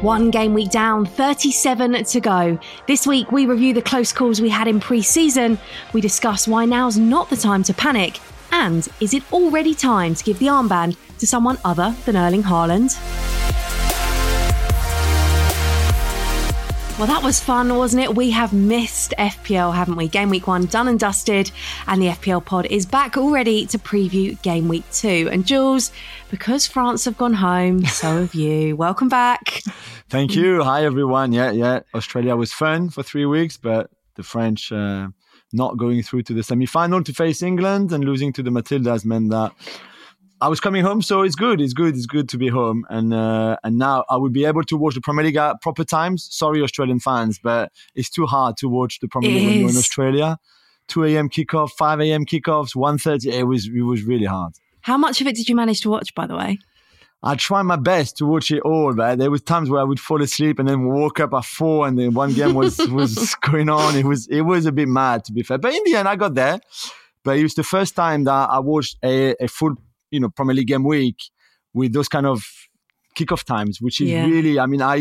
One game week down, 37 to go. This week, we review the close calls we had in pre-season. We discuss why now's not the time to panic. And is it already time to give the armband to someone other than Erling Haaland? Well, that was fun, wasn't it? We have missed FPL, haven't we? Game week 1 done and dusted, and the FPL pod is back already to preview game week 2. And Jules, because France have gone home, so have you. Welcome back. Thank you. Hi, everyone. Yeah. Australia was fun for 3 weeks, but the French not going through to the semi-final to face England and losing to the Matildas meant that I was coming home, so it's good. It's good to be home, and now I will be able to watch the Premier League at proper times. Sorry, Australian fans, but it's too hard to watch the Premier League when you're in Australia. 2 a.m. kickoff, 5 a.m. kickoffs, 1:30. It was really hard. How much of it did you manage to watch, by the way? I tried my best to watch it all, but there was times where I would fall asleep and then woke up at 4, and then one game was going on. It was a bit mad, to be fair, but in the end I got there. But it was the first time that I watched a full Premier League game week with those kind of kickoff times, which is really,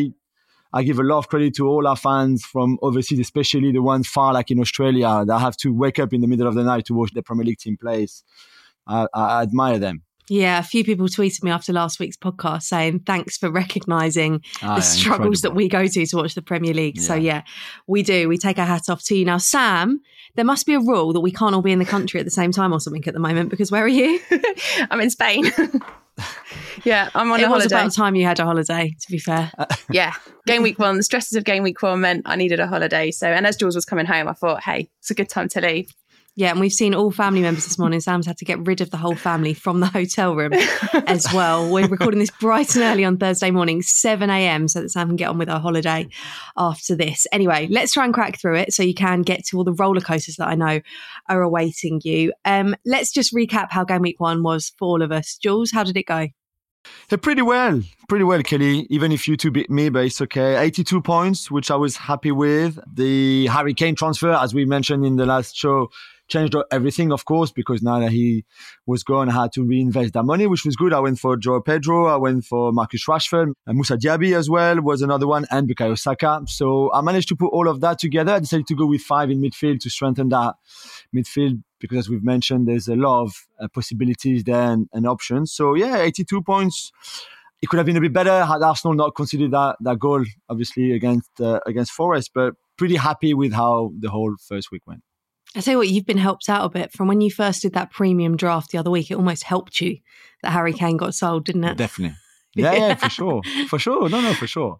I give a lot of credit to all our fans from overseas, especially the ones far like in Australia that have to wake up in the middle of the night to watch the Premier League team play. I admire them. Yeah, a few people tweeted me after last week's podcast saying thanks for recognising the struggles that we go to watch the Premier League. Yeah. So yeah, we do. We take our hat off to you. Now, Sam, there must be a rule that we can't all be in the country at the same time or something at the moment, because where are you? I'm in Spain. Yeah, I'm on a holiday. It was about time you had a holiday, to be fair. Yeah, game week 1, the stresses of game week 1 meant I needed a holiday. So, and as Jules was coming home, I thought, hey, it's a good time to leave. Yeah, and we've seen all family members this morning. Sam's had to get rid of the whole family from the hotel room as well. We're recording this bright and early on Thursday morning, 7 a.m, so that Sam can get on with our holiday after this. Anyway, let's try and crack through it so you can get to all the roller coasters that I know are awaiting you. Let's just recap how game week 1 was for all of us. Jules, how did it go? Yeah, pretty well, Kelly. Even if you two beat me, but it's okay. 82 points, which I was happy with. The Harry Kane transfer, as we mentioned in the last show, changed everything, of course, because now that he was gone, I had to reinvest that money, which was good. I went for Joao Pedro, I went for Marcus Rashford, and Moussa Diaby as well was another one, and Bukayo Saka. So I managed to put all of that together. I decided to go with 5 in midfield to strengthen that midfield, because as we've mentioned, there's a lot of possibilities there and options. So yeah, 82 points. It could have been a bit better had Arsenal not conceded that goal, obviously, against Forest, but pretty happy with how the whole first week went. I tell you what, you've been helped out a bit from when you first did that premium draft the other week. It almost helped you that Harry Kane got sold, didn't it? Definitely. Yeah, for sure. For sure. No, for sure.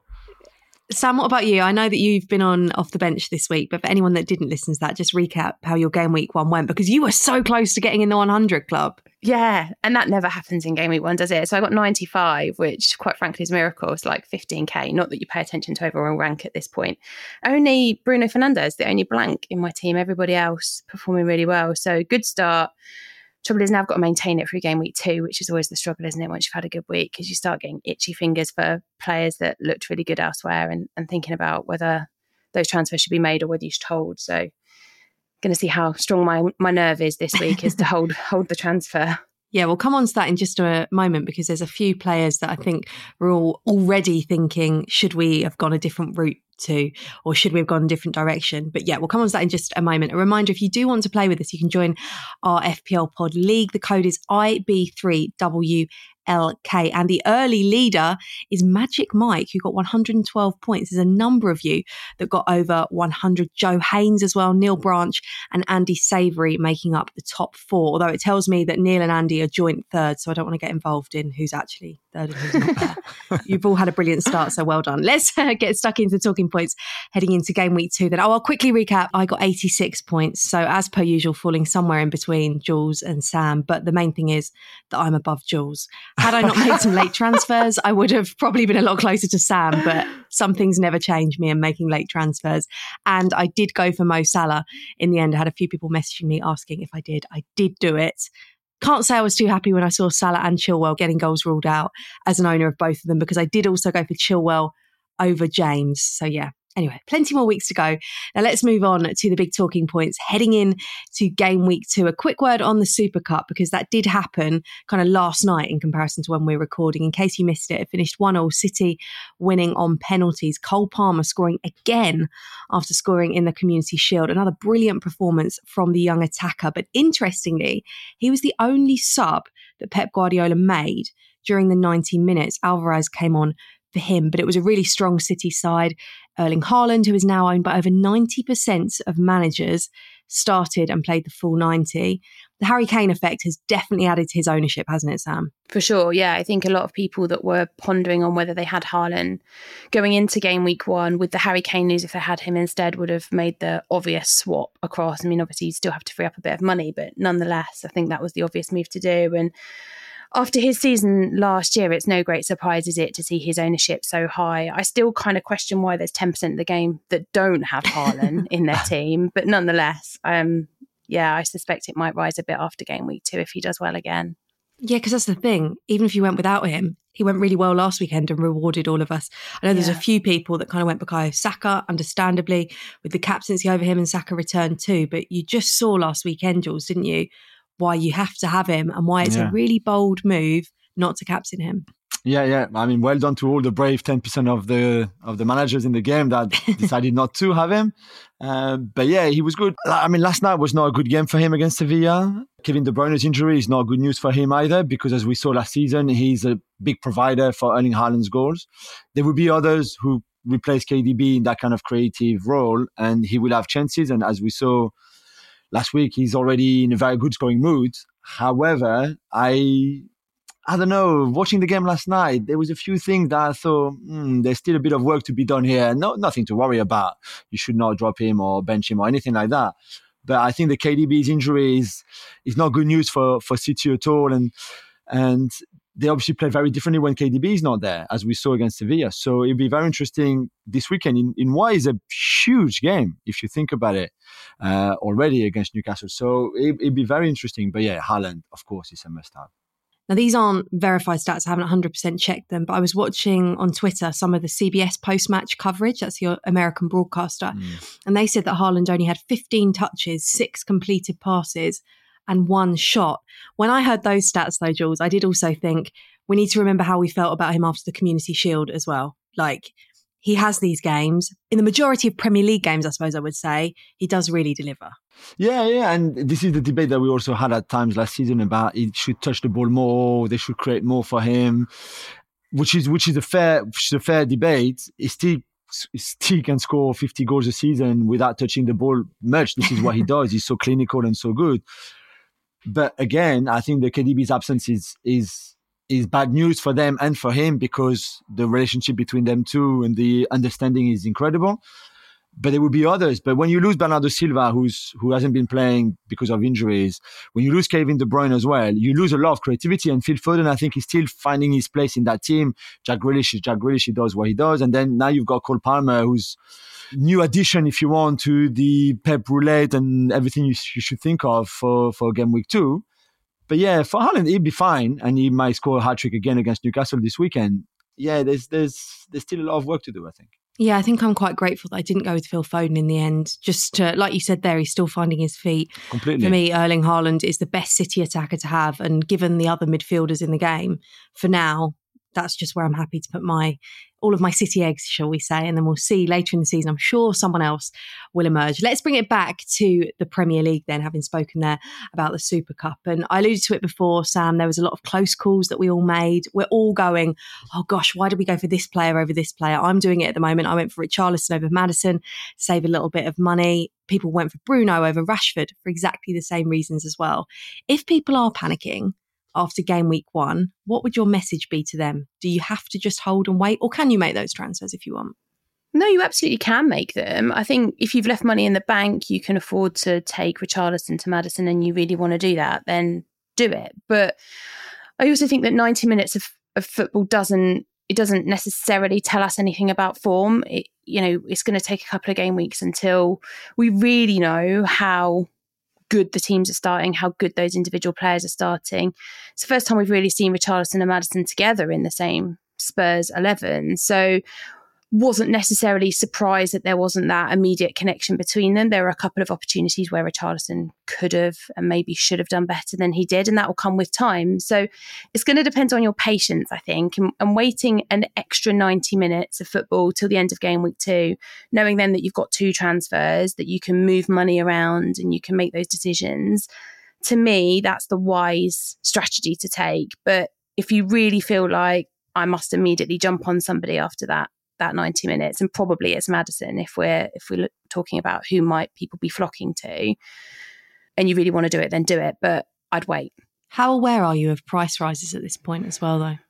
Sam, what about you? I know that you've been on off the bench this week, but for anyone that didn't listen to that, just recap how your game week 1 went, because you were so close to getting in the 100 club. Yeah, and that never happens in game week 1, does it? So I got 95, which quite frankly is a miracle. It's like 15k, not that you pay attention to overall rank at this point. Only Bruno Fernandes, the only blank in my team. Everybody else performing really well. So good start. Trouble is now I've got to maintain it through game week 2, which is always the struggle, isn't it? Once you've had a good week, because you start getting itchy fingers for players that looked really good elsewhere and thinking about whether those transfers should be made or whether you should hold. So going to see how strong my nerve is this week is to hold the transfer. Yeah, we'll come on to that in just a moment, because there's a few players that I think we're all already thinking, should we have gone a different route to, or should we have gone a different direction? But yeah, we'll come on to that in just a moment. A reminder, if you do want to play with us, you can join our FPL Pod League. The code is IB3WLK, and the early leader is Magic Mike, who got 112 points. There's a number of you that got over 100. Joe Haynes as well, Neil Branch and Andy Savoury making up the top 4, although it tells me that Neil and Andy are joint third, so I don't want to get involved in who's actually third and who's not there. You've all had a brilliant start, so well done. Let's get stuck into talking points heading into game week 2 then. I'll quickly recap. I got 86 points, so as per usual, falling somewhere in between Jules and Sam, but the main thing is that I'm above Jules. Had I not made some late transfers, I would have probably been a lot closer to Sam, but some things never change me in making late transfers. And I did go for Mo Salah in the end. I had a few people messaging me asking if I did. I did do it. Can't say I was too happy when I saw Salah and Chilwell getting goals ruled out as an owner of both of them, because I did also go for Chilwell over James. So yeah, Anyway, plenty more weeks to go. Now let's move on to the big talking points heading in to game week 2. A quick word on the Super Cup, because that did happen kind of last night in comparison to when we're recording. In case you missed it, it finished 1-0, City winning on penalties. Cole Palmer scoring again after scoring in the Community Shield. Another brilliant performance from the young attacker. But interestingly, he was the only sub that Pep Guardiola made during the 90 minutes. Alvarez came on for him, but it was a really strong City side. Erling Haaland, who is now owned by over 90% of managers, started and played the full 90. The Harry Kane effect has definitely added to his ownership, hasn't it, Sam? For sure, yeah. I think a lot of people that were pondering on whether they had Haaland going into game week 1 with the Harry Kane news, if they had him instead, would have made the obvious swap across. I mean, obviously you still have to free up a bit of money, but nonetheless, I think that was the obvious move to do. And after his season last year, it's no great surprise, is it, to see his ownership so high. I still kind of question why there's 10% of the game that don't have Haaland in their team. But nonetheless, I suspect it might rise a bit after game week 2 if he does well again. Yeah, because that's the thing. Even if you went without him, he went really well last weekend and rewarded all of us. I know there's a few people that kind of went Bukayo Saka, understandably, with the captaincy over him, and Saka returned too. But you just saw last weekend, Jules, didn't you, why you have to have him and why it's a really bold move not to captain him. Yeah. I mean, well done to all the brave 10% of the managers in the game that decided not to have him. But yeah, he was good. I mean, last night was not a good game for him against Sevilla. Kevin De Bruyne's injury is not good news for him either, because as we saw last season, he's a big provider for Erling Haaland's goals. There will be others who replace KDB in that kind of creative role, and he will have chances. And as we saw last week, he's already in a very good scoring mood. However, I don't know, watching the game last night, there was a few things that I thought, there's still a bit of work to be done here. Nothing to worry about. You should not drop him or bench him or anything like that. But I think the KDB's injury is not good news for City at all. And they obviously play very differently when KDB is not there, as we saw against Sevilla. So it'll be very interesting this weekend in what is a huge game, if you think about it, already against Newcastle. So it'll be very interesting. But yeah, Haaland, of course, is a must-have. Now, these aren't verified stats. I haven't 100% checked them, but I was watching on Twitter some of the CBS post-match coverage. That's your American broadcaster. And they said that Haaland only had 15 touches, 6 completed passes and 1 shot. When I heard those stats, though, Jules, I did also think we need to remember how we felt about him after the Community Shield as well. Like, he has these games. In the majority of Premier League games, I suppose I would say, he does really deliver. Yeah. And this is the debate that we also had at times last season about he should touch the ball more, they should create more for him, which is a fair debate. He still can score 50 goals a season without touching the ball much. This is what he does. He's so clinical and so good. But again, I think the KDB's absence is bad news for them and for him, because the relationship between them two and the understanding is incredible. But there will be others. But when you lose Bernardo Silva, who hasn't been playing because of injuries, when you lose Kevin De Bruyne as well, you lose a lot of creativity. And Phil Foden, I think, is still finding his place in that team. Jack Grealish, he does what he does. And then now you've got Cole Palmer, who's new addition, if you want, to the Pep roulette and everything you should think of for game week 2. But yeah, for Haaland, he'll be fine, and he might score a hat-trick again against Newcastle this weekend. Yeah, there's still a lot of work to do, I think. Yeah, I think I'm quite grateful that I didn't go with Phil Foden in the end. Just to, like you said there, he's still finding his feet. Completely. For me, Erling Haaland is the best City attacker to have. And given the other midfielders in the game, for now, that's just where I'm happy to put all of my City eggs, shall we say. And then we'll see later in the season. I'm sure someone else will emerge. Let's bring it back to the Premier League then, having spoken there about the Super Cup. And I alluded to it before, Sam, there was a lot of close calls that we all made. We're all going, oh gosh, why did we go for this player over this player? I'm doing it at the moment. I went for Richarlison over Maddison, save a little bit of money. People went for Bruno over Rashford for exactly the same reasons as well. If people are panicking after game week 1, what would your message be to them? Do you have to just hold and wait, or can you make those transfers if you want? No, you absolutely can make them. I think if you've left money in the bank, you can afford to take Richarlison to Maddison, and you really want to do that, then do it. But I also think that 90 minutes of football doesn't necessarily tell us anything about form. It's going to take a couple of game weeks until we really know how good the teams are starting, how good those individual players are starting. It's the first time we've really seen Richarlison and Maddison together in the same Spurs 11. So wasn't necessarily surprised that there wasn't that immediate connection between them. There were a couple of opportunities where Richarlison could have and maybe should have done better than he did, and that will come with time. So it's going to depend on your patience, I think, and waiting an extra 90 minutes of football till the end of game week 2, knowing then that you've got 2 transfers, that you can move money around and you can make those decisions. To me, that's the wise strategy to take. But if you really feel like I must immediately jump on somebody after that 90 minutes, and probably it's Maddison if we're talking about who might people be flocking to, and you really want to do it, then do it, but I'd wait. How aware are you of price rises at this point as well, though?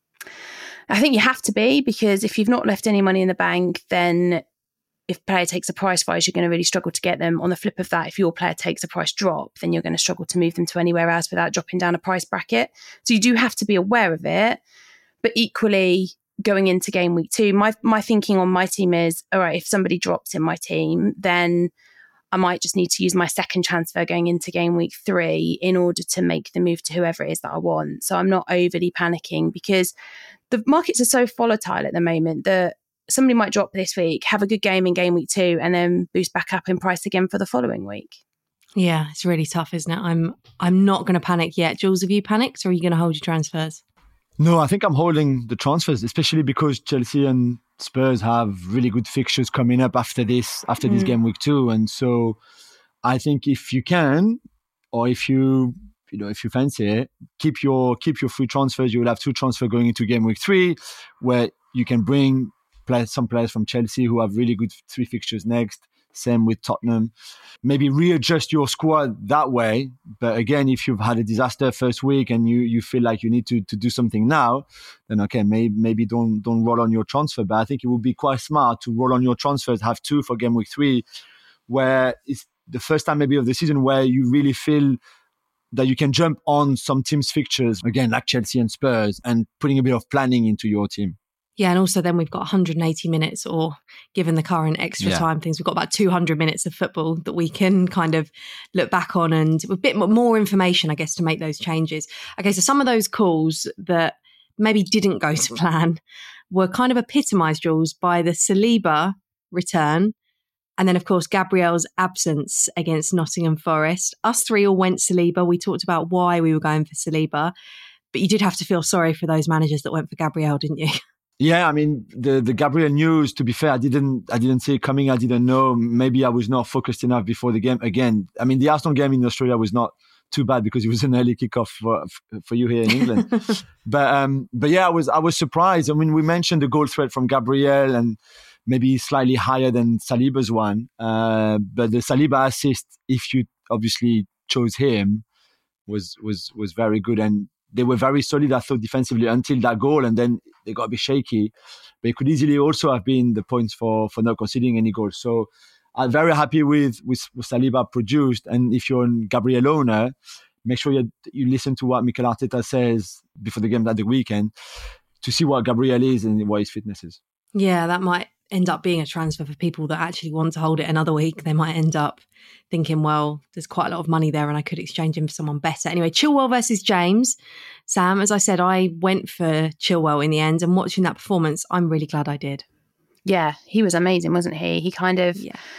I think you have to be, because if you've not left any money in the bank, then if a player takes a price rise, you're going to really struggle to get them. On the flip of that, if your player takes a price drop, then you're going to struggle to move them to anywhere else without dropping down a price bracket. So you do have to be aware of it, but equally, going into game week 2, my thinking on my team is, all right, if somebody drops in my team, then I might just need to use my second transfer going into game week 3 in order to make the move to whoever it is that I want. So I'm not overly panicking, because the markets are so volatile at the moment that somebody might drop this week, have a good game in game week 2, and then boost back up in price again for the following week. Yeah, it's really tough, isn't it? I'm not going to panic yet. Jules, have you panicked, or are you going to hold your transfers? No, I think I'm holding the transfers, especially because Chelsea and Spurs have really good fixtures coming up after this game week 2. And so I think if you can, or if you fancy it, keep your free transfers. You will have 2 transfers going into game week 3, where you can bring some players from Chelsea who have really good 3 fixtures next. Same with Tottenham. Maybe readjust your squad that way. But again, if you've had a disaster first week and you feel like you need to do something now, then okay, maybe don't roll on your transfer. But I think it would be quite smart to roll on your transfers, have 2 for game week 3, where it's the first time maybe of the season where you really feel that you can jump on some teams' fixtures, again, like Chelsea and Spurs, and putting a bit of planning into your team. Yeah, and also then we've got 180 minutes, or given the current extra time things, we've got about 200 minutes of football that we can kind of look back on, and with a bit more information, I guess, to make those changes. Okay, so some of those calls that maybe didn't go to plan were kind of epitomised, Jules, by the Saliba return, and then, of course, Gabriel's absence against Nottingham Forest. Us 3 all went Saliba. We talked about why we were going for Saliba, but you did have to feel sorry for those managers that went for Gabriel, didn't you? Yeah, I mean, the Gabriel news, to be fair, I didn't see it coming. I didn't know. Maybe I was not focused enough before the game. Again, I mean, the Arsenal game in Australia was not too bad because it was an early kickoff for you here in England. But yeah, I was surprised. I mean, we mentioned the goal threat from Gabriel and maybe slightly higher than Saliba's one. But the Saliba assist, if you obviously chose him, was very good. And they were very solid, I thought, defensively until that goal, and then they got a bit shaky. But it could easily also have been the points for not conceding any goals. So I'm very happy with Saliba produced. And if you're a Gabriel owner, make sure you listen to what Mikel Arteta says before the game at the weekend to see what Gabriel is and what his fitness is. Yeah, that might end up being a transfer for people that actually want to hold it another week. They might end up thinking, well, there's quite a lot of money there and I could exchange him for someone better. Anyway, Chilwell versus James. Sam, as I said, I went for Chilwell in the end, and watching that performance, I'm really glad I did. Yeah, he was amazing, wasn't he? He kind of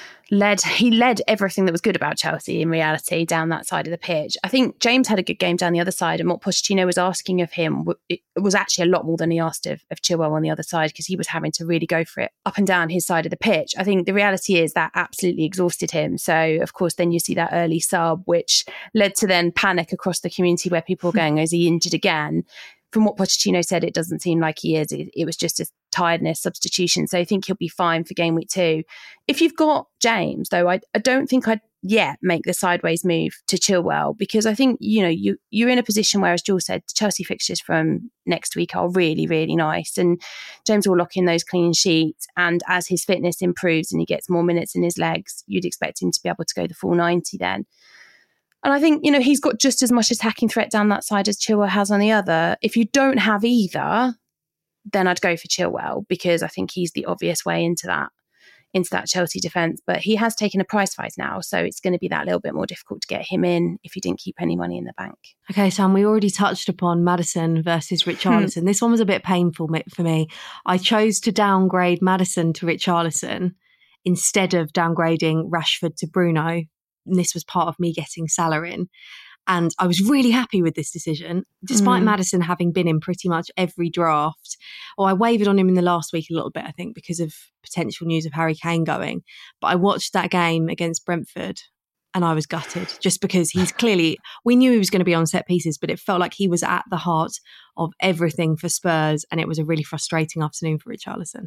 led everything that was good about Chelsea in reality down that side of the pitch. I think James had a good game down the other side, and what Pochettino was asking of him, it was actually a lot more than he asked of Chilwell on the other side, because he was having to really go for it up and down his side of the pitch. I think the reality is that absolutely exhausted him. So, of course, then you see that early sub, which led to then panic across the community where people were going, is he injured again? From what Pochettino said, it doesn't seem like he is. It was just a tiredness substitution. So I think he'll be fine for game week 2. If you've got James, though, I don't think I'd yet make the sideways move to Chilwell, because I think, you're in a position where, as Jules said, Chelsea fixtures from next week are really, really nice. And James will lock in those clean sheets. And as his fitness improves and he gets more minutes in his legs, you'd expect him to be able to go the full 90 then. And I think, he's got just as much attacking threat down that side as Chilwell has on the other. If you don't have either, then I'd go for Chilwell, because I think he's the obvious way into that into that Chelsea defence. But he has taken a price rise now, so it's going to be that little bit more difficult to get him in if you didn't keep any money in the bank. Okay, Sam, we already touched upon Maddison versus Richarlison. This one was a bit painful for me. I chose to downgrade Maddison to Richarlison instead of downgrading Rashford to Bruno. And this was part of me getting Salah in. And I was really happy with this decision, despite Maddison having been in pretty much every draft. Or I wavered on him in the last week a little bit, I think, because of potential news of Harry Kane going. But I watched that game against Brentford and I was gutted, just because he's clearly, we knew he was going to be on set pieces, but it felt like he was at the heart of everything for Spurs. And it was a really frustrating afternoon for Richarlison.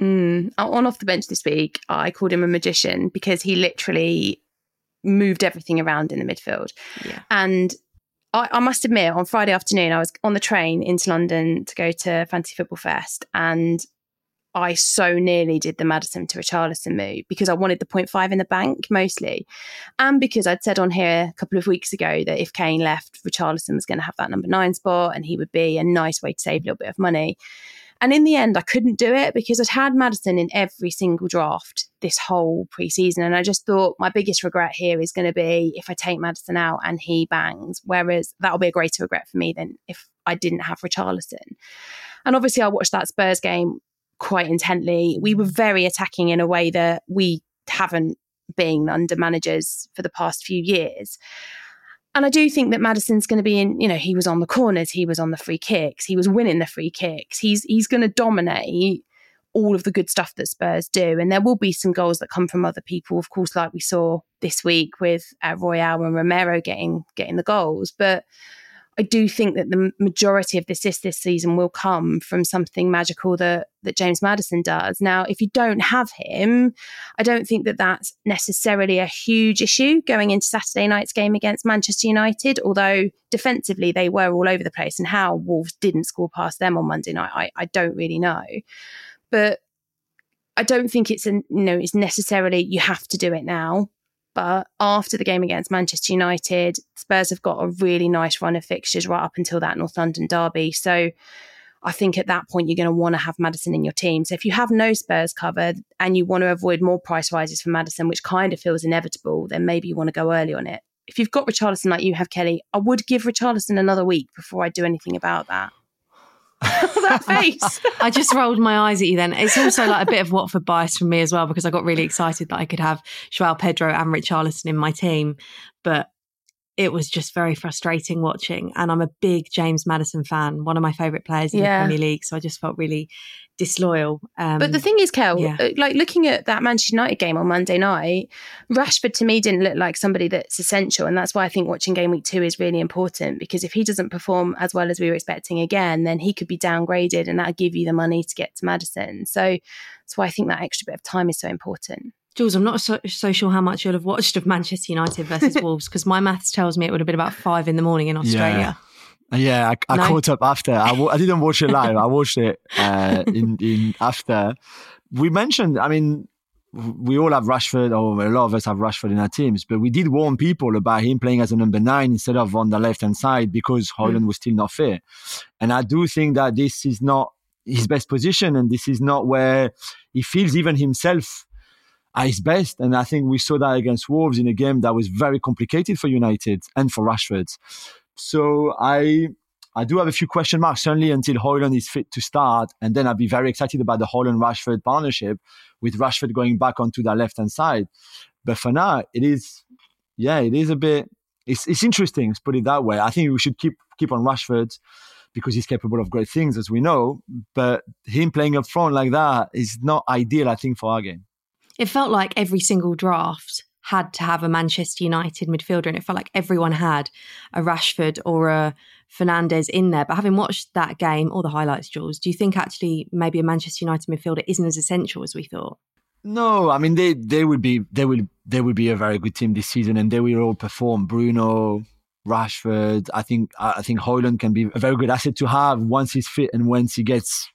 On off the bench this week, I called him a magician because he literally moved everything around in the midfield. Yeah. And I must admit, on Friday afternoon, I was on the train into London to go to Fantasy Football Fest, and I so nearly did the Maddison to Richarlison move because I wanted the 0.5 in the bank mostly. And because I'd said on here a couple of weeks ago that if Kane left, Richarlison was going to have that number 9 spot and he would be a nice way to save a little bit of money. And in the end, I couldn't do it because I'd had Maddison in every single draft this whole pre-season. And I just thought my biggest regret here is going to be if I take Maddison out and he bangs, whereas that'll be a greater regret for me than if I didn't have Richarlison. And obviously I watched that Spurs game quite intently. We were very attacking in a way that we haven't been under managers for the past few years. And I do think that Maddison's going to be in, he was on the corners, he was on the free kicks, he was winning the free kicks. He's going to dominate all of the good stuff that Spurs do. And there will be some goals that come from other people, of course, like we saw this week with Royale and Romero getting the goals. But I do think that the majority of the assists this season will come from something magical that James Maddison does. Now, if you don't have him, I don't think that that's necessarily a huge issue going into Saturday night's game against Manchester United, although defensively they were all over the place, and how Wolves didn't score past them on Monday night, I don't really know. But I don't think it's necessarily you have to do it now. But after the game against Manchester United, Spurs have got a really nice run of fixtures right up until that North London derby. So I think at that point, you're going to want to have Maddison in your team. So if you have no Spurs covered and you want to avoid more price rises for Maddison, which kind of feels inevitable, then maybe you want to go early on it. If you've got Richarlison like you have, Kelly, I would give Richarlison another week before I do anything about that. That face. I just rolled my eyes at you then. It's also like a bit of Watford bias from me as well, because I got really excited that I could have Joao Pedro and Richarlison in my team. But it was just very frustrating watching. And I'm a big James Maddison fan, one of my favourite players in the Premier League. So I just felt really disloyal. But the thing is, Kel, like looking at that Manchester United game on Monday night, Rashford to me didn't look like somebody that's essential. And that's why I think watching game week 2 is really important, because if he doesn't perform as well as we were expecting again, then he could be downgraded and that'll give you the money to get to Maddison. So that's why I think that extra bit of time is so important. Jules, I'm not so sure how much you'll have watched of Manchester United versus Wolves, because my maths tells me it would have been about 5 a.m. in Australia. Yeah, I caught up after. I didn't watch it live. I watched it in after. We mentioned, we all have Rashford, or a lot of us have Rashford in our teams, but we did warn people about him playing as a number 9 instead of on the left-hand side because Højlund was still not fit. And I do think that this is not his best position, and this is not where he feels even himself at his best. And I think we saw that against Wolves in a game that was very complicated for United and for Rashford. So I do have a few question marks, certainly until Højlund is fit to start. And then I'll be very excited about the Højlund-Rashford partnership with Rashford going back onto that left-hand side. But for now, it is a bit, it's interesting, let's put it that way. I think we should keep on Rashford because he's capable of great things, as we know. But him playing up front like that is not ideal, I think, for our game. It felt like every single draft had to have a Manchester United midfielder, and it felt like everyone had a Rashford or a Fernandes in there. But having watched that game, all the highlights, Jules, do you think actually maybe a Manchester United midfielder isn't as essential as we thought? No, they would be a very good team this season, and they will all perform. Bruno, Rashford. I think Højlund can be a very good asset to have once he's fit and once he gets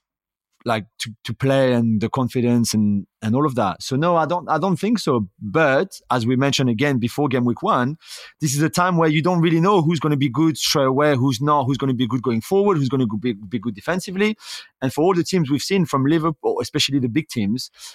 to play, and the confidence and all of that. So no, I don't think so. But as we mentioned again before game week 1, this is a time where you don't really know who's going to be good straight away, who's not, who's going to be good going forward, who's going to be good defensively. And for all the teams we've seen from Liverpool, especially the big teams,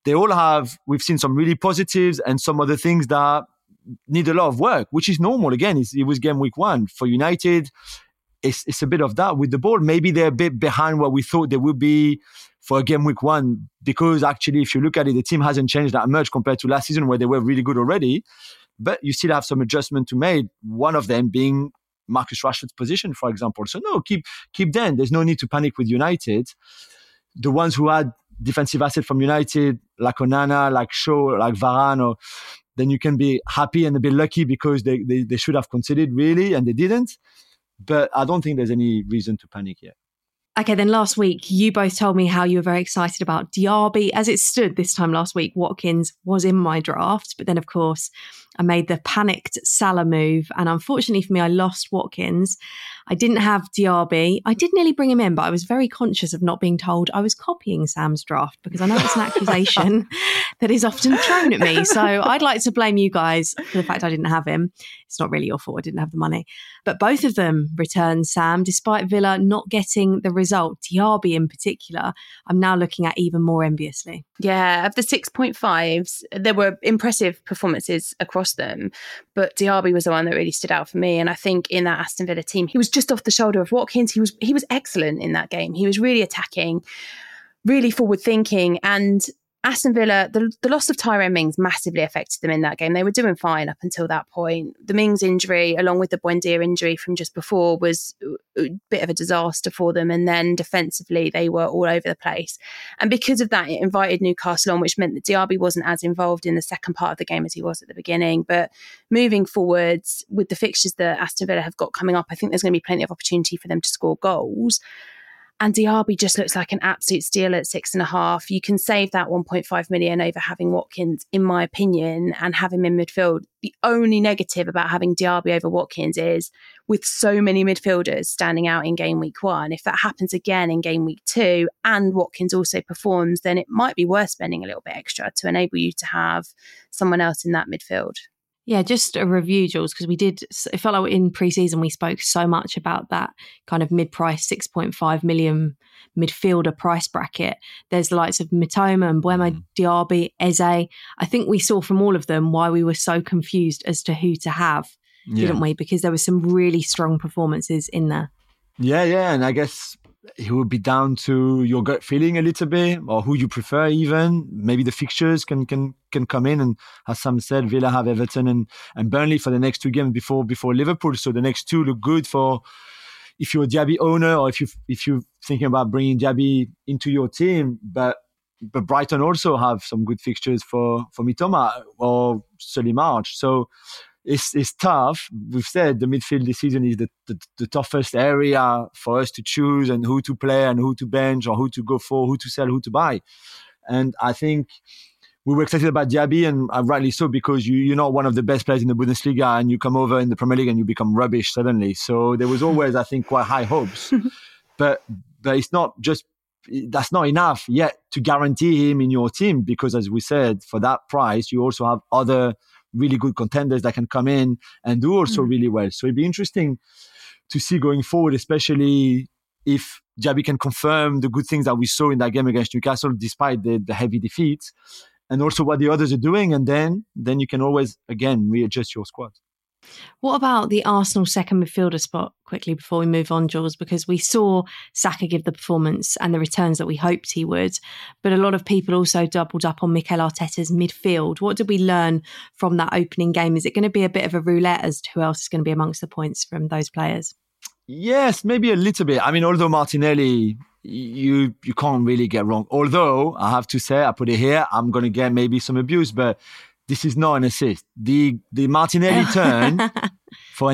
we've seen some really positives and some other things that need a lot of work, which is normal. Again, it was game week 1 for United. It's a bit of that with the ball. Maybe they're a bit behind what we thought they would be for game week 1, because actually, if you look at it, the team hasn't changed that much compared to last season where they were really good already. But you still have some adjustment to make. One of them being Marcus Rashford's position, for example. So no, keep them. There's no need to panic with United. The ones who had defensive assets from United, like Onana, like Shaw, like Varane, then you can be happy and a bit lucky because they should have conceded really, and they didn't. But I don't think there's any reason to panic yet. Okay, then last week, you both told me how you were very excited about Diaby. As it stood this time last week, Watkins was in my draft. But then, of course, I made the panicked Salah move. And unfortunately for me, I lost Watkins. I didn't have Diaby. I did nearly bring him in, but I was very conscious of not being told I was copying Sam's draft, because I know it's an accusation that is often thrown at me. So I'd like to blame you guys for the fact I didn't have him. It's not really your fault. I didn't have the money. But both of them returned, Sam, despite Villa not getting the result. Diaby in particular, I'm now looking at even more enviously. Yeah, of the 6.5s, there were impressive performances across them, but Diaby was the one that really stood out for me. And I think in that Aston Villa team, he was just off the shoulder of Watkins. He was excellent in that game. He was really attacking, really forward thinking, and Aston Villa, the loss of Tyrone Mings massively affected them in that game. They were doing fine up until that point. The Mings injury, along with the Buendia injury from just before, was a bit of a disaster for them. And then defensively, they were all over the place. And because of that, it invited Newcastle on, which meant that Diaby wasn't as involved in the second part of the game as he was at the beginning. But moving forwards, with the fixtures that Aston Villa have got coming up, I think there's going to be plenty of opportunity for them to score goals. And Diaby just looks like an absolute steal at 6.5. You can save that 1.5 million over having Watkins, in my opinion, and have him in midfield. The only negative about having Diaby over Watkins is, with so many midfielders standing out in game week 1, if that happens again in game week 2 and Watkins also performs, then it might be worth spending a little bit extra to enable you to have someone else in that midfield. Yeah, just a review, Jules, because it felt like in pre-season we spoke so much about that kind of mid-price 6.5 million midfielder price bracket. There's the likes of Mitoma and Mbeumo, Diaby, Eze. I think we saw from all of them why we were so confused as to who to have, didn't we? Because there were some really strong performances in there. Yeah, and I guess it would be down to your gut feeling a little bit, or who you prefer even. Maybe the fixtures can come in, and as Sam said, Villa have Everton and Burnley for the next 2 games before Liverpool. So the next 2 look good for if you're a Diaby owner, or if you're thinking about bringing Diaby into your team. But Brighton also have some good fixtures for Mitoma or Solly March. So it's tough. We've said the midfield this season is the toughest area for us to choose, and who to play and who to bench, or who to go for, who to sell, who to buy. And I think we were excited about Diaby, and rightly so, because you're not one of the best players in the Bundesliga, and you come over in the Premier League and you become rubbish suddenly. So there was always, I think, quite high hopes. but it's not just, that's not enough yet to guarantee him in your team, because as we said, for that price, you also have other really good contenders that can come in and do also really well. So it'd be interesting to see going forward, especially if Diaby can confirm the good things that we saw in that game against Newcastle, despite the heavy defeat, and also what the others are doing. And then you can always, again, readjust your squad. What about the Arsenal second midfielder spot, quickly before we move on, Jules? Because we saw Saka give the performance and the returns that we hoped he would, but a lot of people also doubled up on Mikel Arteta's midfield. What did we learn from that opening game? Is it going to be a bit of a roulette as to who else is going to be amongst the points from those players? Yes, maybe a little bit. I mean, although Martinelli, you can't really get wrong. Although, I have to say, I put it here, I'm going to get maybe some abuse, but this is not an assist. The Martinelli turn for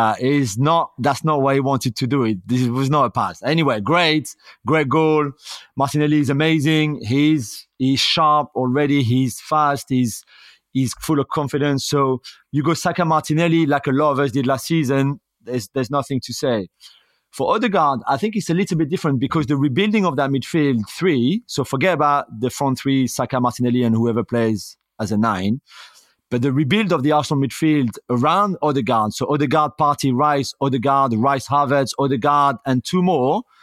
Nketiah that's not what he wanted to do. This was not a pass. Anyway, great goal. Martinelli is amazing. He's sharp already. He's fast. He's full of confidence. So you go Saka Martinelli like a lot of us did last season. There's nothing to say. For Odegaard, I think it's a little bit different, because the rebuilding of that midfield 3, so forget about the front 3, Saka, Martinelli, and whoever plays as a 9. But the rebuild of the Arsenal midfield around Odegaard, so Odegaard, Partey, Rice, Odegaard, Rice, Havertz, Odegaard, and 2 more,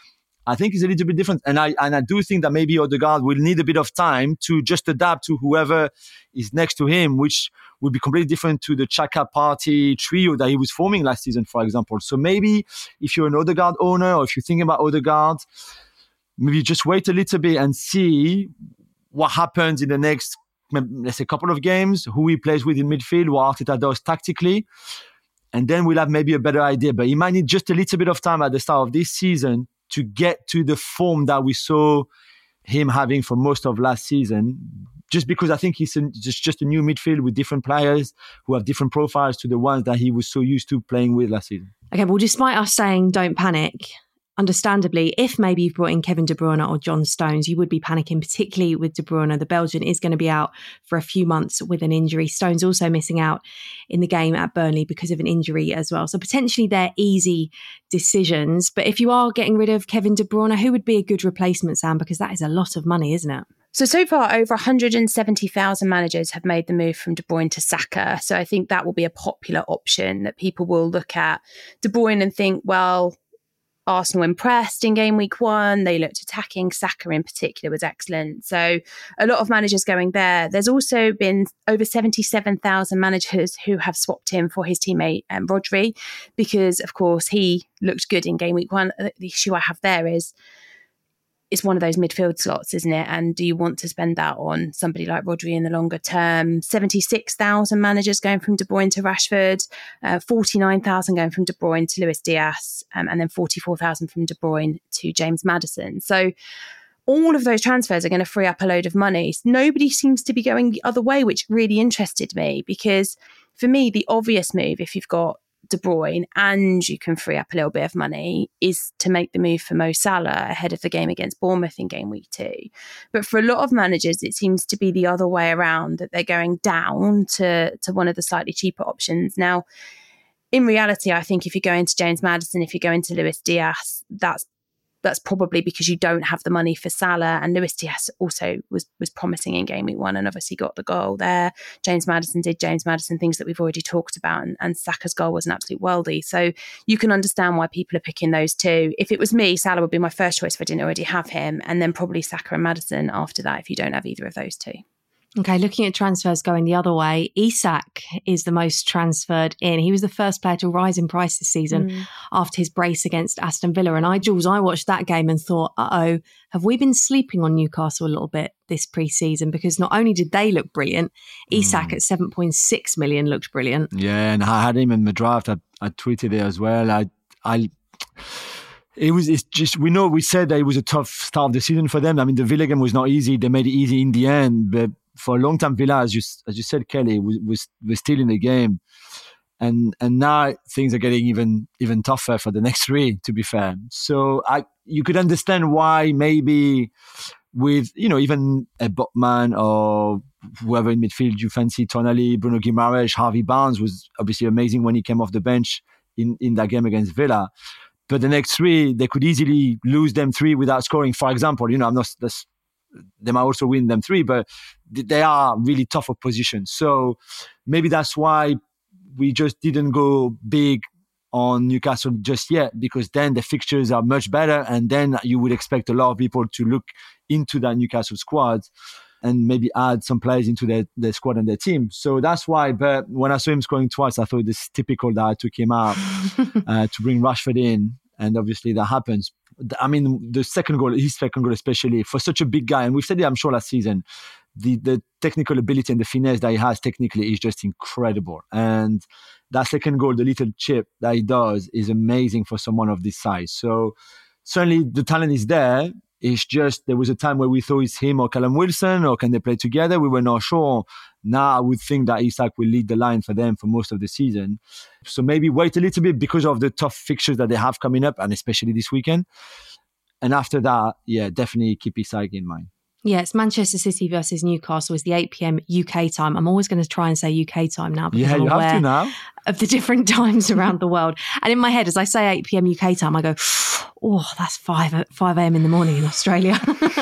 I think it's a little bit different. And I do think that maybe Odegaard will need a bit of time to just adapt to whoever is next to him, which would be completely different to the Xhaka party trio that he was forming last season, for example. So maybe if you're an Odegaard owner, or if you're thinking about Odegaard, maybe just wait a little bit and see what happens in the next, let's say, couple of games, who he plays with in midfield, what Arteta does tactically. And then we'll have maybe a better idea. But he might need just a little bit of time at the start of this season to get to the form that we saw him having for most of last season. Just because I think he's just a new midfield with different players who have different profiles to the ones that he was so used to playing with last season. Okay, well, despite us saying don't panic, understandably, if maybe you've brought in Kevin De Bruyne or John Stones, you would be panicking, particularly with De Bruyne. The Belgian is going to be out for a few months with an injury. Stones also missing out in the game at Burnley because of an injury as well. So potentially they're easy decisions. But if you are getting rid of Kevin De Bruyne, who would be a good replacement, Sam? Because that is a lot of money, isn't it? So far, over 170,000 managers have made the move from De Bruyne to Saka. So I think that will be a popular option that people will look at De Bruyne and think, well, Arsenal impressed in game week 1. They looked attacking. Saka in particular was excellent. So a lot of managers going there. There's also been over 77,000 managers who have swapped him for his teammate Rodri, because, of course, he looked good in game week 1. The issue I have there is it's one of those midfield slots, isn't it? And do you want to spend that on somebody like Rodri in the longer term? 76,000 managers going from De Bruyne to Rashford, 49,000 going from De Bruyne to Luis Diaz, and then 44,000 from De Bruyne to James Maddison. So all of those transfers are going to free up a load of money. Nobody seems to be going the other way, which really interested me, because for me, the obvious move, if you've got De Bruyne and you can free up a little bit of money, is to make the move for Mo Salah ahead of the game against Bournemouth in game week 2. But for a lot of managers, it seems to be the other way around, that they're going down to one of the slightly cheaper options. Now, in reality, I think if you go into James Maddison, if you go into Luis Diaz, that's probably because you don't have the money for Salah. And Luis Diaz also was promising in game week 1 and obviously got the goal there. James Maddison did James Maddison things that we've already talked about, and Saka's goal was an absolute worldie. So you can understand why people are picking those two. If it was me, Salah would be my first choice if I didn't already have him, and then probably Saka and Maddison after that if you don't have either of those two. Okay, looking at transfers going the other way, Isak is the most transferred in. He was the first player to rise in price this season after his brace against Aston Villa. And I watched that game and thought, have we been sleeping on Newcastle a little bit this pre-season? Because not only did they look brilliant, Isak at 7.6 million looked brilliant. Yeah, and I had him in my draft. I tweeted it as well. It's just, we said that it was a tough start of the season for them. I mean, the Villa game was not easy. They made it easy in the end, but for a long time, Villa, as you said, Kelly, was still in the game, and now things are getting even tougher for the next 3. To be fair, so you could understand why maybe with even a Botman or whoever in midfield you fancy, Tonali, Bruno Guimaraes, Harvey Barnes was obviously amazing when he came off the bench in that game against Villa. But the next 3, they could easily lose them 3 without scoring. For example, they might also win them 3, but they are really tough opposition. So maybe that's why we just didn't go big on Newcastle just yet, because then the fixtures are much better, and then you would expect a lot of people to look into that Newcastle squad and maybe add some players into their squad and their team. So that's why. But when I saw him scoring twice, I thought this is typical that I took him out to bring Rashford in. And obviously that happens. I mean, his second goal especially, for such a big guy, and we've said it, I'm sure, last season, the technical ability and the finesse that he has technically is just incredible. And that second goal, the little chip that he does, is amazing for someone of this size. So certainly the talent is there. It's just there was a time where we thought it's him or Callum Wilson, or can they play together? We were not sure. Now I would think that Isak will lead the line for them for most of the season. So maybe wait a little bit because of the tough fixtures that they have coming up, and especially this weekend. And after that, yeah, definitely keep Isak in mind. Yeah, it's Manchester City versus Newcastle. It's the 8 p.m. UK time. I'm always going to try and say UK time now. Yeah, you have to now. of the different times around the world. And in my head, as I say 8 p.m. UK time, I go, oh, that's 5 a.m. in the morning in Australia.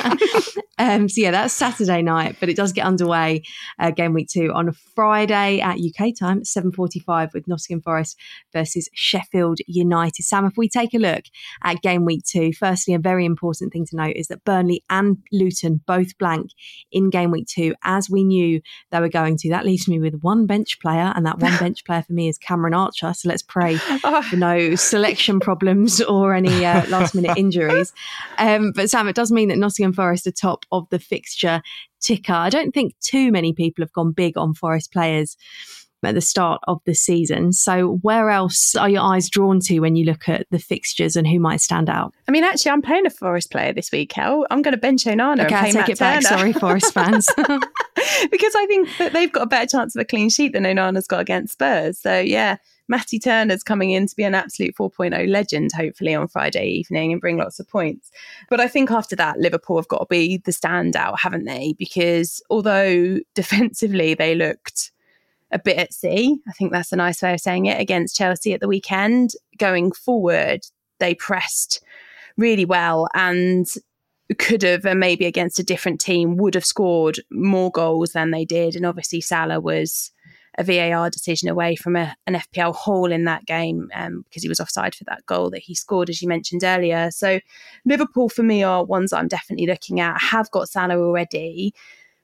So yeah, that's Saturday night, but it does get underway game week 2 on Friday at UK time, 7:45 with Nottingham Forest versus Sheffield United. Sam, if we take a look at game week 2, firstly, a very important thing to note is that Burnley and Luton both blank in game week 2, as we knew they were going to. That leaves me with one bench player, and that one bench player for me is Cameron Archer. So let's pray for no selection problems or any last minute injuries. But Sam, it does mean that Nottingham Forest are top of the fixture ticker. I don't think too many people have gone big on Forest players at the start of the season. So where else are your eyes drawn to when you look at the fixtures and who might stand out? I mean, actually, I'm playing a Forest player this week, Kel. I'm going to bench Onana. Okay, and play I'll take Matt it back. Turner. Sorry, Forest fans. Because I think that they've got a better chance of a clean sheet than Onana's got against Spurs. So yeah, Matty Turner's coming in to be an absolute 4.0 legend, hopefully on Friday evening, and bring lots of points. But I think after that, Liverpool have got to be the standout, haven't they? Because although defensively they looked a bit at sea, I think that's a nice way of saying it, against Chelsea at the weekend, going forward, they pressed really well and could have, and maybe against a different team, would have scored more goals than they did. And obviously Salah was a VAR decision away from an FPL haul in that game because he was offside for that goal that he scored, as you mentioned earlier. So Liverpool for me are ones I'm definitely looking at. I have got Salah already.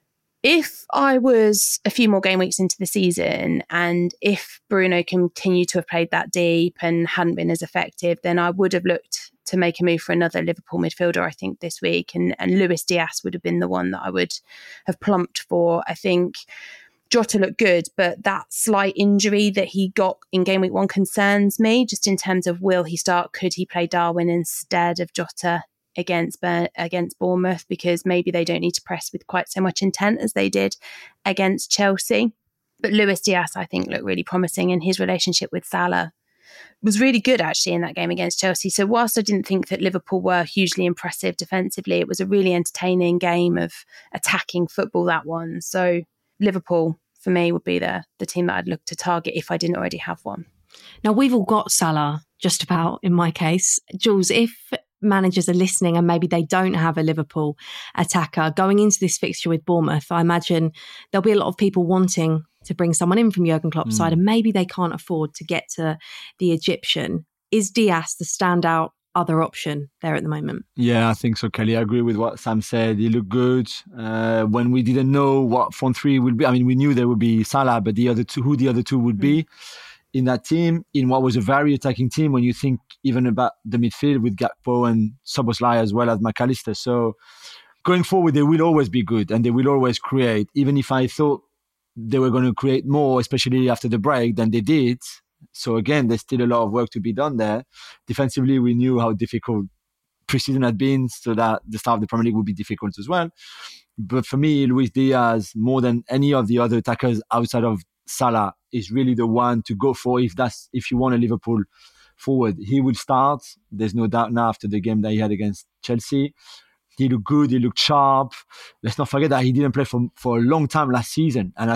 If I was a few more game weeks into the season and if Bruno continued to have played that deep and hadn't been as effective, then I would have looked to make a move for another Liverpool midfielder, I think, this week. And Luis Diaz would have been the one that I would have plumped for. I think Jota looked good, but that slight injury that he got in game week 1 concerns me, just in terms of will he start? Could he play Darwin instead of Jota against Bournemouth, because maybe they don't need to press with quite so much intent as they did against Chelsea. But Luis Diaz, I think, looked really promising, and his relationship with Salah was really good actually in that game against Chelsea. So whilst I didn't think that Liverpool were hugely impressive defensively, it was a really entertaining game of attacking football, that one. So Liverpool for me would be the team that I'd look to target if I didn't already have one. Now, we've all got Salah, just about, in my case. Jules, if managers are listening and maybe they don't have a Liverpool attacker going into this fixture with Bournemouth, I imagine there'll be a lot of people wanting to bring someone in from Jurgen Klopp's side, and maybe they can't afford to get to the Egyptian. Is Diaz the standout other option there at the moment? Yeah, I think so, Kelly. I agree with what Sam said. He looked good. When we didn't know what front three would be, I mean, we knew there would be Salah, but who the other two would be in that team, in what was a very attacking team, when you think even about the midfield with Gakpo and Szoboszlai as well as McAllister. So going forward, they will always be good and they will always create, even if I thought they were going to create more, especially after the break, than they did. So again, there's still a lot of work to be done there. Defensively, we knew how difficult pre-season had been, so that the start of the Premier League would be difficult as well. But for me, Luis Diaz, more than any of the other attackers outside of Salah, is really the one to go for if you want a Liverpool forward. He will start. There's no doubt now after the game that he had against Chelsea. He looked good. He looked sharp. Let's not forget that he didn't play for a long time last season. And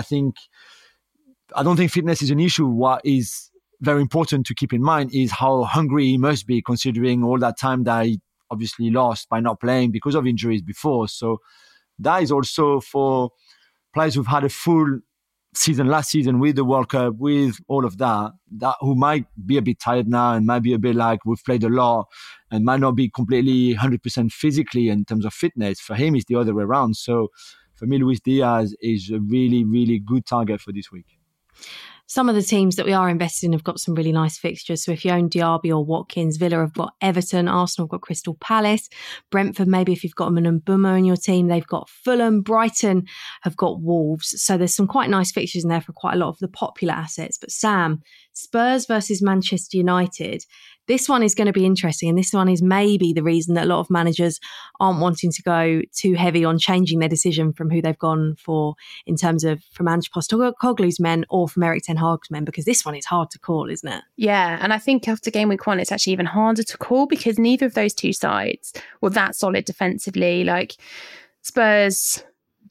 I don't think fitness is an issue. What is very important to keep in mind is how hungry he must be, considering all that time that he obviously lost by not playing because of injuries before. So that is also for players who've had a full season last season with the World Cup, with all of that who might be a bit tired now and might be a bit like we've played a lot and might not be completely 100% physically in terms of fitness. For him, it's the other way around. So for me, Luis Diaz is a really, really good target for this week. Some of the teams that we are invested in have got some really nice fixtures. So if you own Diaby or Watkins, Villa have got Everton, Arsenal have got Crystal Palace, Brentford, maybe if you've got Mbeumo in your team, they've got Fulham, Brighton have got Wolves. So there's some quite nice fixtures in there for quite a lot of the popular assets. But Sam, Spurs versus Manchester United, this one is going to be interesting. And this one is maybe the reason that a lot of managers aren't wanting to go too heavy on changing their decision from who they've gone for in terms of from Ange Postecoglou's men or from Erik ten Hag's men, because this one is hard to call, isn't it? Yeah, and I think after game week 1, it's actually even harder to call because neither of those two sides were that solid defensively. Like Spurs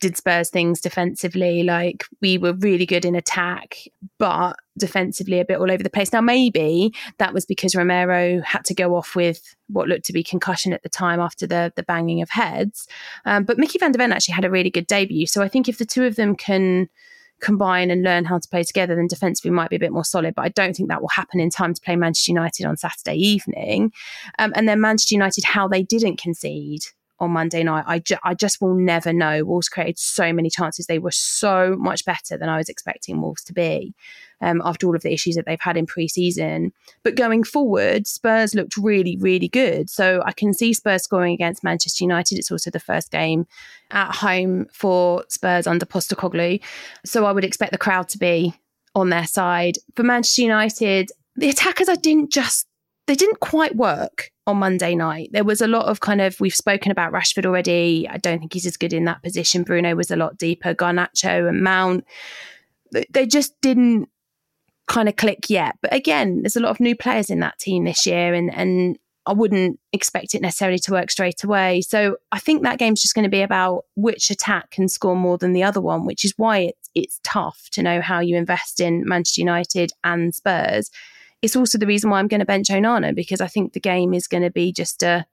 did Spurs things defensively. Like, we were really good in attack, but defensively a bit all over the place. Now, maybe that was because Romero had to go off with what looked to be concussion at the time after the banging of heads. But Mickey van der Ven actually had a really good debut. So I think if the two of them can combine and learn how to play together, then defensively might be a bit more solid. But I don't think that will happen in time to play Manchester United on Saturday evening. And then Manchester United, how they didn't concede on Monday night, I just will never know. Wolves created so many chances. They were so much better than I was expecting Wolves to be after all of the issues that they've had in pre-season. But going forward, Spurs looked really, really good. So I can see Spurs scoring against Manchester United. It's also the first game at home for Spurs under Postecoglou. So I would expect the crowd to be on their side. For Manchester United, the attackers they didn't quite work on Monday night. There was a lot of we've spoken about Rashford already. I don't think he's as good in that position. Bruno was a lot deeper. Garnacho and Mount, they just didn't kind of click yet. But again, there's a lot of new players in that team this year, and I wouldn't expect it necessarily to work straight away. So I think that game's just going to be about which attack can score more than the other one, which is why it's tough to know how you invest in Manchester United and Spurs. It's also the reason why I'm going to bench Onana, because I think the game is going to be just a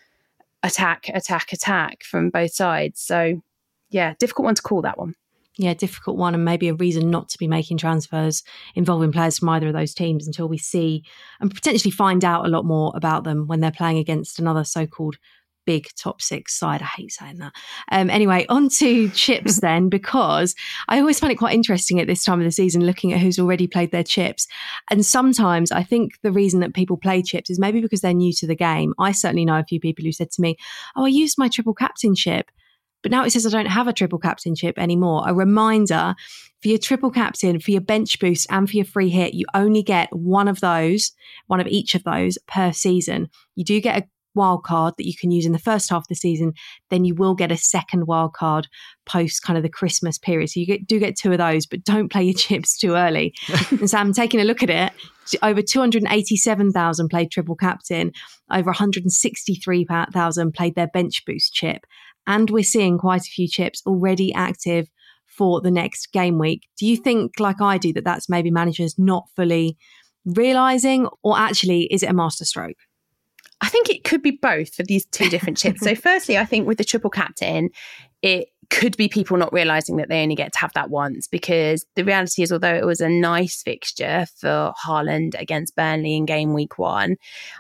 attack from both sides. So yeah, difficult one to call, that one. Yeah, difficult one, and maybe a reason not to be making transfers involving players from either of those teams until we see and potentially find out a lot more about them when they're playing against another so-called big top six side. I hate saying that. Anyway, on to chips then, because I always find it quite interesting at this time of the season looking at who's already played their chips. And sometimes I think the reason that people play chips is maybe because they're new to the game. I certainly know a few people who said to me, I used my triple captainship, but now it says I don't have a triple captainship anymore. A reminder, for your triple captain, for your bench boost and for your free hit, you only get one of each of those per season. You do get a wild card that you can use in the first half of the season, then you will get a second wild card post the Christmas period. So you do get two of those, but don't play your chips too early. And so I'm taking a look at it. Over 287,000 played triple captain, over 163,000 played their bench boost chip. And we're seeing quite a few chips already active for the next game week. Do you think, like I do, that that's maybe managers not fully realising, or actually is it a masterstroke? I think it could be both for these two different chips. So firstly, I think with the triple captain, it could be people not realising that they only get to have that once, because the reality is, although it was a nice fixture for Haaland against Burnley in game week 1,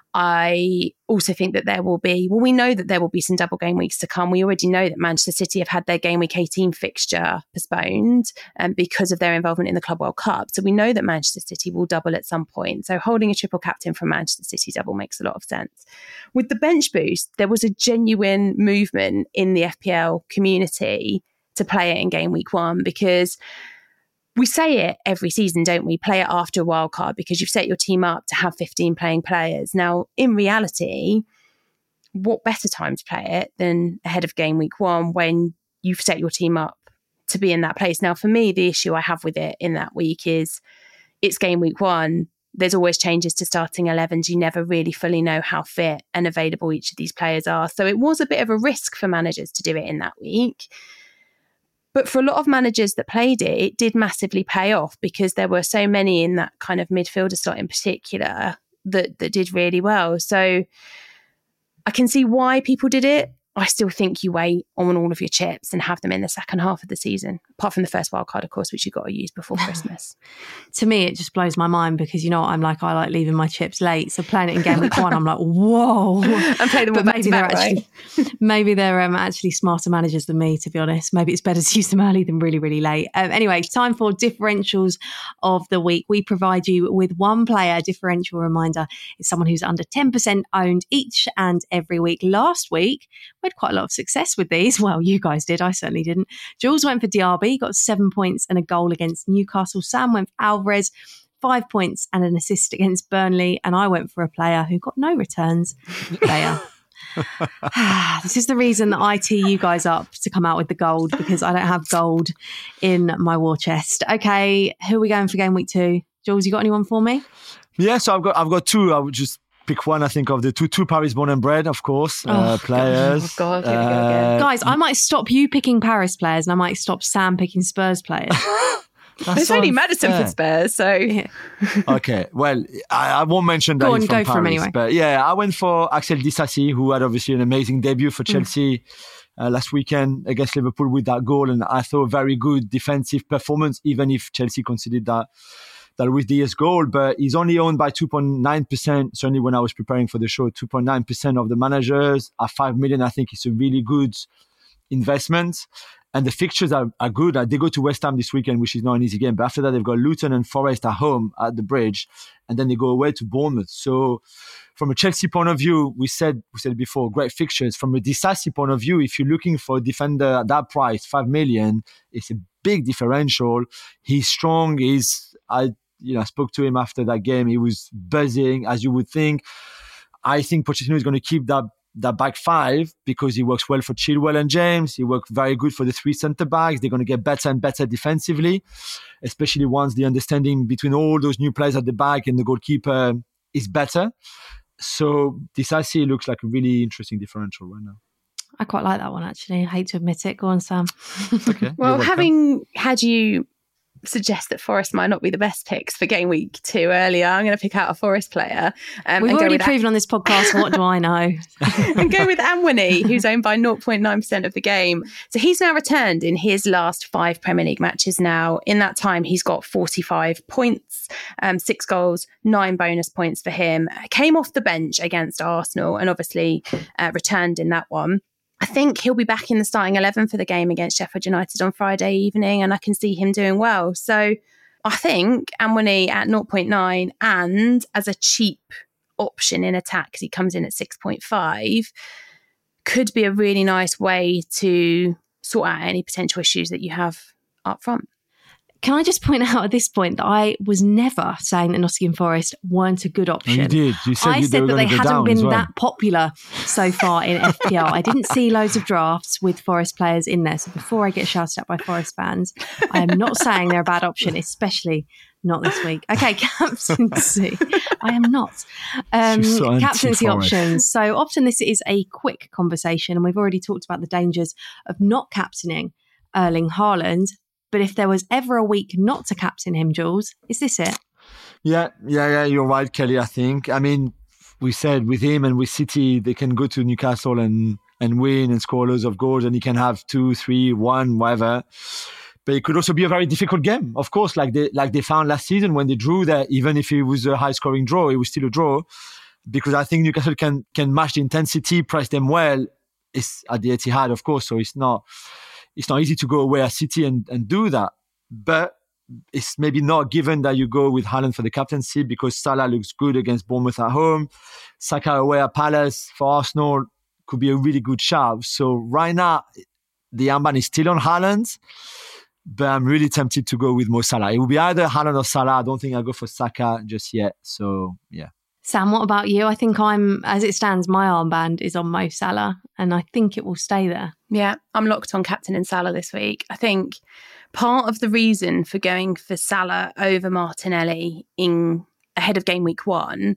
I also think that we know that there will be some double game weeks to come. We already know that Manchester City have had their game week 18 fixture postponed because of their involvement in the Club World Cup. So we know that Manchester City will double at some point. So holding a triple captain from Manchester City double makes a lot of sense. With the bench boost, there was a genuine movement in the FPL community to play it in game week 1, because we say it every season, don't we? Play it after a wild card because you've set your team up to have 15 playing players. Now, in reality, what better time to play it than ahead of game week 1 when you've set your team up to be in that place? Now, for me, the issue I have with it in that week is it's game week 1. There's always changes to starting 11s. You never really fully know how fit and available each of these players are. So it was a bit of a risk for managers to do it in that week. But for a lot of managers that played it, it did massively pay off, because there were so many in that kind of midfielder slot in particular that did really well. So I can see why people did it. I still think you wait on all of your chips and have them in the second half of the season, apart from the first wild card, of course, which you've got to use before Christmas. To me, it just blows my mind, because you know what I'm like, I like leaving my chips late. So playing it in game week 1, I'm like, whoa. And play them all back to back, right? Maybe they're actually smarter managers than me, to be honest. Maybe it's better to use them early than really, really late. Anyway, time for differentials of the week. We provide you with one player differential reminder. It's someone who's under 10% owned each and every week. Last week, we had quite a lot of success with these. Well, you guys did. I certainly didn't. Jules went for Diaby, got 7 points and a goal against Newcastle. Sam went for Alvarez, 5 points and an assist against Burnley. And I went for a player who got no returns. This is the reason that I tee you guys up to come out with the gold, because I don't have gold in my war chest. Okay, who are we going for game week 2? Jules, you got anyone for me? Yeah, so I've got two. I would just pick one, I think, of the two Paris born and bred, of course, players. Oh, God. Here we go again. Guys, I might stop you picking Paris players and I might stop Sam picking Spurs players. It's only Maddison for Spurs, so... Yeah. Okay, well, I won't mention that he's from Paris. Anyway. But yeah, I went for Axel Disasi, who had obviously an amazing debut for Chelsea last weekend against Liverpool with that goal. And I thought very good defensive performance, even if Chelsea conceded that Luis Diaz goal. But he's only owned by 2.9%. Certainly when I was preparing for the show, 2.9% of the managers at 5 million. I think it's a really good investment. And the fixtures are good. They go to West Ham this weekend, which is not an easy game. But after that, they've got Luton and Forest at home at the Bridge. And then they go away to Bournemouth. So from a Chelsea point of view, we said before, great fixtures. From a Disasi point of view, if you're looking for a defender at that price, 5 million, it's a big differential. He's strong. I spoke to him after that game. He was buzzing, as you would think. I think Pochettino is going to keep that back five because he works well for Chilwell and James. He worked very good for the three centre-backs. They're going to get better and better defensively, especially once the understanding between all those new players at the back and the goalkeeper is better. So Disasi looks like a really interesting differential right now. I quite like that one, actually. I hate to admit it. Go on, Sam. Okay. Well, having had you suggest that Forest might not be the best picks for game week 2 earlier, I'm going to pick out a Forest player. We've already proven on this podcast, what do I know? And go with Anwani, who's owned by 0.9% of the game. So he's now returned in his last 5 Premier League matches now. In that time, he's got 45 points, 6 goals, 9 bonus points for him. Came off the bench against Arsenal and obviously returned in that one. I think he'll be back in the starting 11 for the game against Sheffield United on Friday evening, and I can see him doing well. So I think Anwani at 0.9 and as a cheap option in attack, because he comes in at 6.5, could be a really nice way to sort out any potential issues that you have up front. Can I just point out at this point that I was never saying that Nottingham Forest weren't a good option. No, you did. You said I said that they hadn't been well. that popular so far in FPL. I didn't see loads of drafts with Forest players in there. So before I get shouted at by Forest fans, I am not saying they're a bad option, especially not this week. Okay, captaincy. I am not. Captaincy options. So often this is a quick conversation, and we've already talked about the dangers of not captaining Erling Haaland. But if there was ever a week not to captain him, Jules, is this it? Yeah, you're right, Kelly, I think. I mean, we said with him and with City, they can go to Newcastle and win and score loads of goals, and he can have 2, 3, 1, whatever. But it could also be a very difficult game, of course, like they found last season when they drew there. Even if it was a high-scoring draw, it was still a draw. Because I think Newcastle can match the intensity, press them well. It's at the Etihad, of course, so it's not easy to go away at City and do that. But it's maybe not given that you go with Haaland for the captaincy because Salah looks good against Bournemouth at home. Saka away at Palace for Arsenal could be a really good shout. So right now, the armband is still on Haaland, but I'm really tempted to go with Mo Salah. It will be either Haaland or Salah. I don't think I'll go for Saka just yet. So, yeah. Sam, what about you? I think as it stands, my armband is on Mo Salah and I think it will stay there. Yeah, I'm locked on captain in Salah this week. I think part of the reason for going for Salah over Martinelli ahead of game week 1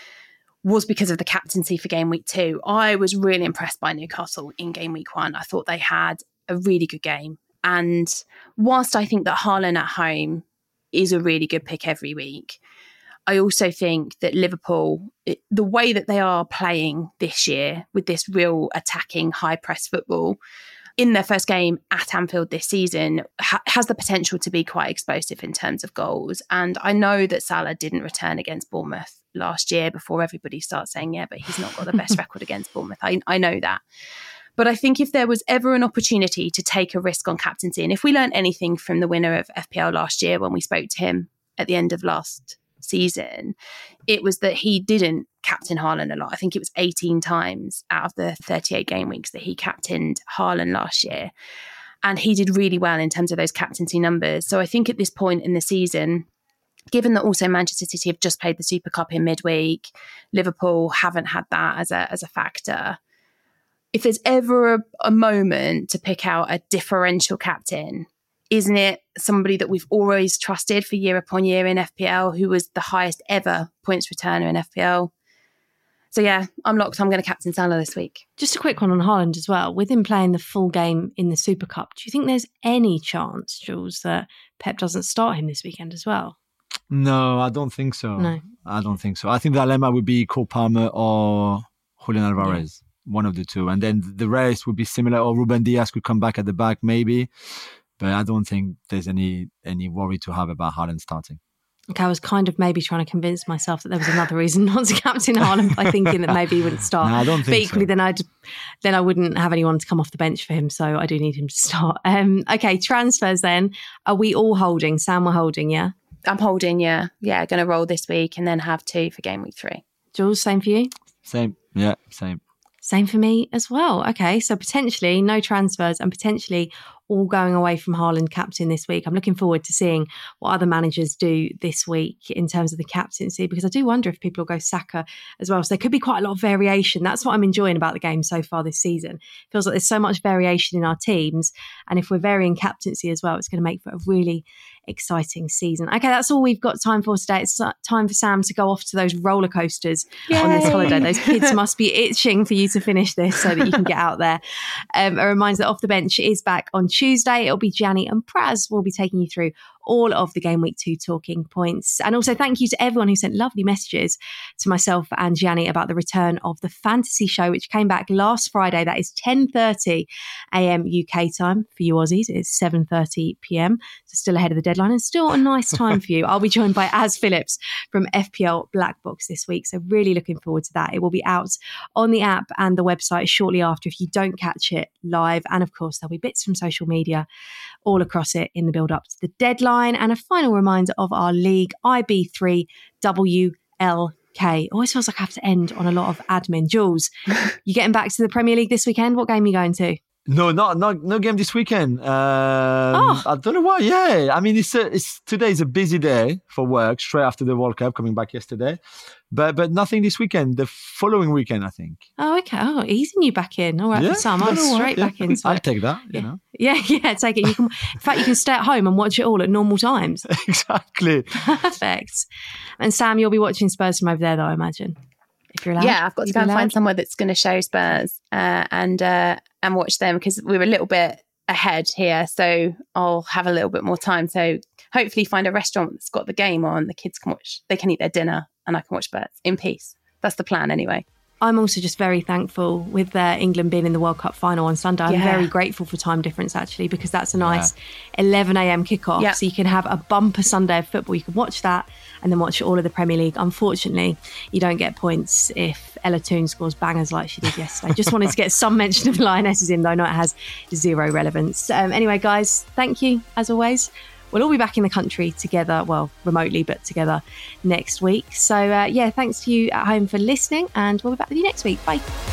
was because of the captaincy for game week 2. I was really impressed by Newcastle in game week 1. I thought they had a really good game. And whilst I think that Haaland at home is a really good pick every week, I also think that Liverpool, the way that they are playing this year with this real attacking high press football in their first game at Anfield this season has the potential to be quite explosive in terms of goals. And I know that Salah didn't return against Bournemouth last year before everybody starts saying, yeah, but he's not got the best record against Bournemouth. I know that. But I think if there was ever an opportunity to take a risk on captaincy, and if we learned anything from the winner of FPL last year when we spoke to him at the end of last season, it was that he didn't captain Haaland a lot. I think it was 18 times out of the 38 game weeks that he captained Haaland last year. And he did really well in terms of those captaincy numbers. So I think at this point in the season, given that also Manchester City have just played the Super Cup in midweek, Liverpool haven't had that as a factor. If there's ever a moment to pick out a differential captain, isn't it somebody that we've always trusted for year upon year in FPL, who was the highest ever points returner in FPL? So yeah, I'm locked. I'm going to captain Salah this week. Just a quick one on Haaland as well. With him playing the full game in the Super Cup, do you think there's any chance, Jules, that Pep doesn't start him this weekend as well? No, I don't think so. No. I don't think so. I think the dilemma would be Cole Palmer or Julian Alvarez, one of the two. And then the rest would be similar, or Ruben Diaz could come back at the back maybe. But I don't think there's any worry to have about Haaland starting. Okay, I was kind of maybe trying to convince myself that there was another reason not to captain Haaland by thinking that maybe he wouldn't start. No, I don't think but equally, so. then I wouldn't have anyone to come off the bench for him, so I do need him to start. Okay, transfers then. Are we all holding? Sam, we're holding, yeah? I'm holding, yeah. Yeah, going to roll this week and then have 2 for game week 3. Jules, same for you? Same, yeah, same. Same for me as well. Okay, so potentially no transfers and potentially all going away from Haaland captain this week. I'm looking forward to seeing what other managers do this week in terms of the captaincy, because I do wonder if people will go Saka as well. So there could be quite a lot of variation. That's what I'm enjoying about the game so far this season. It feels like there's so much variation in our teams. And if we're varying captaincy as well, it's going to make for a really exciting season. Okay, that's all we've got time for today. It's time for Sam to go off to those roller coasters on this holiday. Those kids must be itching for you to finish this so that you can get out there. A reminder that Off the Bench is back on Tuesday. It'll be Gianni and Praz will be taking you through all of the Game Week 2 talking points. And also thank you to everyone who sent lovely messages to myself and Gianni about the return of the Fantasy Show, which came back last Friday. That is 10:30 a.m. UK time. For you Aussies, it's 7:30 p.m. So still ahead of the deadline and still a nice time for you. I'll be joined by Az Phillips from FPL Black Box this week. So really looking forward to that. It will be out on the app and the website shortly after if you don't catch it live. And of course, there'll be bits from social media all across it in the build up to the deadline. And a final reminder of our league, IB3WLK. Always feels like I have to end on a lot of admin. Jules, you getting back to the Premier League this weekend? What game are you going to? No game this weekend. I don't know why. Yeah, I mean, today is a busy day for work. Straight after the World Cup, coming back yesterday, but nothing this weekend. The following weekend, I think. Oh, okay. Oh, easing you back in. All right, for some, I'm straight back in. I'll take that. Yeah. You know. Yeah, take it. In fact, you can stay at home and watch it all at normal times. Exactly. Perfect. And Sam, you'll be watching Spurs from over there, though, I imagine. If you're allowed. Yeah, I've got to go and find somewhere that's going to show Spurs and watch them, because we're a little bit ahead here, so I'll have a little bit more time. So hopefully find a restaurant that's got the game on. The kids can watch, they can eat their dinner and I can watch Spurs in peace. That's the plan anyway. I'm also just very thankful with England being in the World Cup final on Sunday. I'm very grateful for time difference, actually, because that's a nice 11 a.m. kickoff. Yeah. So you can have a bumper Sunday of football. You can watch that and then watch all of the Premier League. Unfortunately, you don't get points if Ella Toone scores bangers like she did yesterday. Just wanted to get some mention of the Lionesses in, though. No, it has zero relevance. Anyway, guys, thank you, as always. We'll all be back in the country together, well, remotely, but together next week. So, thanks to you at home for listening, and we'll be back with you next week. Bye.